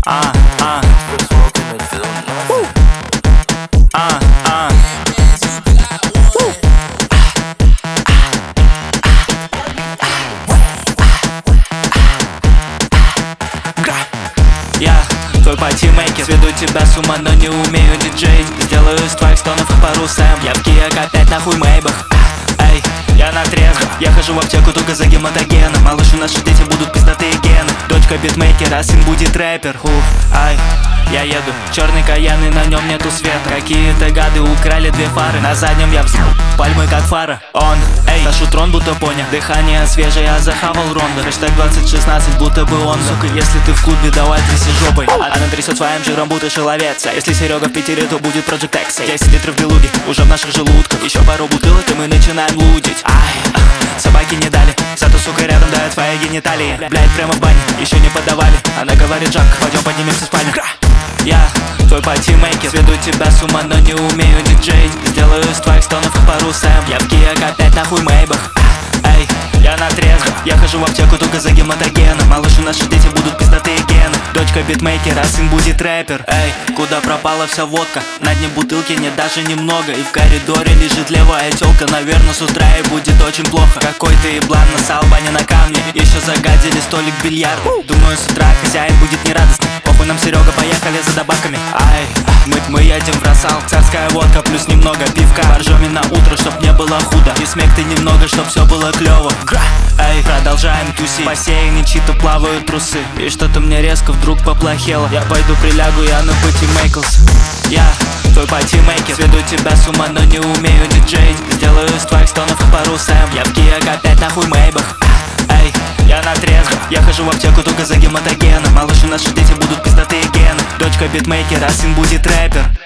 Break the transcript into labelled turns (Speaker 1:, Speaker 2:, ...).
Speaker 1: Я твой патимейкер, сведу тебя с ума, но не умею диджей. Сделаю из твоих стонов пару сэм. Я в Киек опять нахуй Мейбах. Эй, я на трезво. Я хожу в аптеку только за гематогеном. Малыш, у наши дети будут пиздатые гены. Дочка битмейкера, сын будет рэпер. Ай, я еду, черный каян и на нем нету света. Какие-то гады украли две фары. На заднем я взял пальмы как фара. Он, эй, нашу трон будто понял. Дыхание свежее, я захавал ронда. Хэштег 2016, будто бы он. Сука, если ты в клубе, давай тряси жопой. Она трясет своим жиром, будто шеловец. А если Серега в Питере, то будет Project X. 10 литров белуги, уже в наших желудках. Еще пару бутылок, и мы начинаем лудить. Ай, собаки не дали, зато сука рядом дает свои гениталии. Блядь, прямо в бане, еще не подавали. Она говорит: Жак, пойдем поднимемся в спальню. Я твой патимейкер, сведу тебя с ума, но не умею диджей. Сделаю из твоих стонов пару сэм. Я в Киек опять нахуй Мейбах. Эй, я на трезво. Я хожу в аптеку только за гематогеном. Малыш, у наши дети будут пиздатые гены. Дочка битмейкера, сын будет рэпер. Эй, куда пропала вся водка? На дне бутылки нет даже немного. И в коридоре лежит левая тёлка. Наверное, с утра ей будет очень плохо. Какой-то еблан насал баня на камне. Еще загадили столик бильярда. Думаю, с утра хозяин будет нерадостный. Похуй нам, Серега, поехали за добавками. Ай, мы едем в Росал. Царская водка плюс немного пивка. Боржоми на утро, чтоб не было худо. И смекты немного, чтоб все было клево. Эй, продолжаем тусить. В бассейне чьи-то плавают трусы. И что-то мне резко вдруг поплохело. Я пойду прилягу, я на патимейклс. Я твой патимейкер, сведу тебя с ума, но не умею диджей. Сделаю из твоих стонов пару сэм. Я в Киек опять нахуй Мейбах. Эй, я на трезво. Я хожу в аптеку только за гематогеном. Малыш, у наши дети будут пиздатые гены. Дочка битмейкера, сын будет рэпер.